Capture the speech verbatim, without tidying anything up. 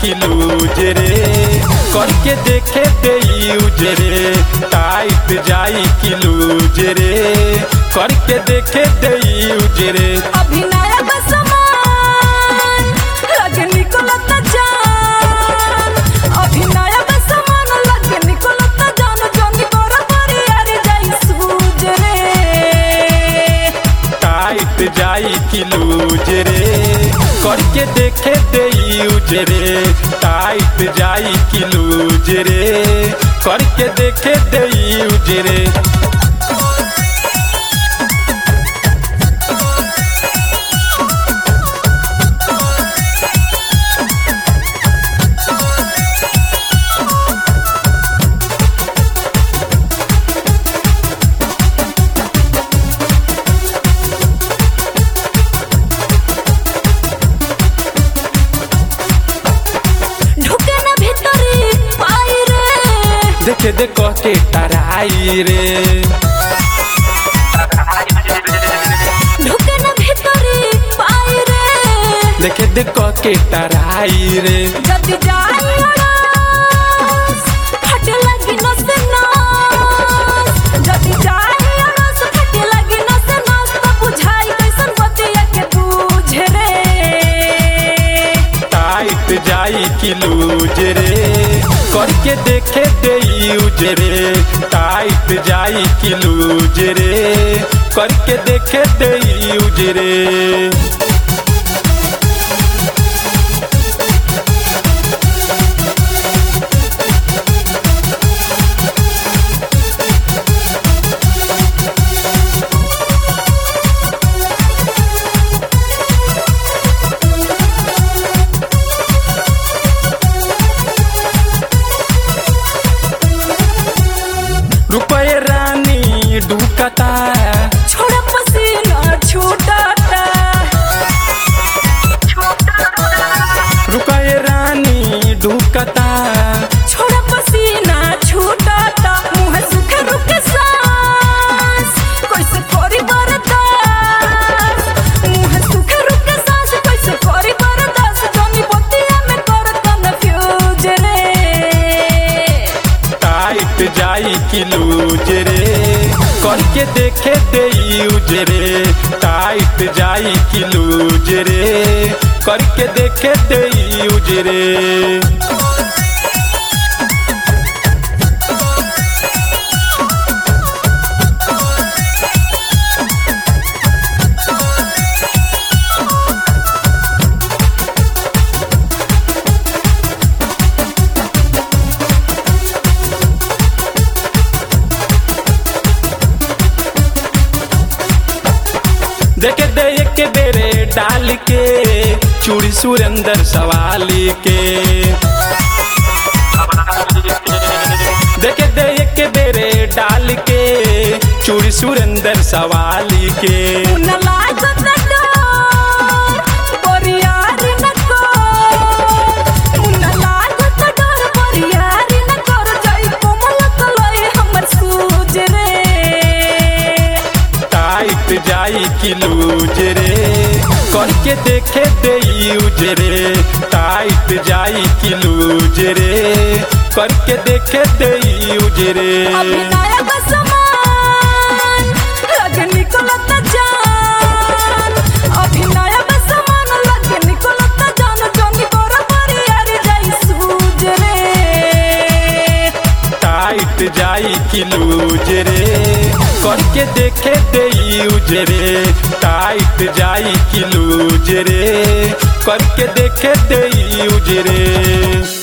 कि लूज रे, करके देखे दे यूज रे। टाइट जाई कि लूज रे, करके देखे दे यूज रे। अभी नया बसमान लगे निकलता जान, अभी नया बसमान लगे निकलता जान, जंदी बराबरी यारी जाई सूज रे। टाइट जाई कि लूज रे, करके देखे दे यूज रे। टाइट जाई कि लूज रे, करके देखे दे यूज रे। देखे दे कह के टराई रे, ढुके न भीतरी पाई रे। देखे दे कह के टराई रे। जदी जाई अड़स फटे लगी नस नस, जदी जाई अड़स फटे लगी नस नस, तो बुझाई कैसन बतिया के बूझ रे। टाइट जाई कि लूज रे, करके देखे दे यूज रे। टाइट जाई कि लूज रे, करके देखे दे यूज रे। रुपये रानी ढुकता, छोड़ा पसीना छूटता। रुपये रानी ढुकता, छोड़ा पसीना छूटता। मुँह सूखे रुके सांस कैसे करी बर्दाश्त, मुँह सूखे रुके सांस कैसे करी बर्दाश्त, जनी बतिया में कर कन्फ्यूज रे। टाइट जाई कि लूज रे, करके देखे दे यूज रे। टाइट जाई कि लूज रे, करके देखे दे यूज रे। देखे दे एक बेरे डाल के चूड़ी सुरेंद्र सवाली के। देखे दे एक बेरे डाल के चूड़ी सुरेंद्र सवाली के। न लागत डर परियारी न कर, न लागत डर परियारी न कर, जाई कोमल कलई हमर सूज रे। टाइट जाई कि लूज रे, करके देखे दे यूज रे। टाइट जाई कि लूज रे, करके देखे दे यूज रे। अभी नया बसमान लगे निकलता जान, अभी नया बसमान लगे निकलता जान, जनी बराबरी यारी जाई सूज रे। टाइट जाई कि लूज रे, करके देखे दे यूज रे। टाइट जाई कि लूज रे, करके देखे दे यूज रे।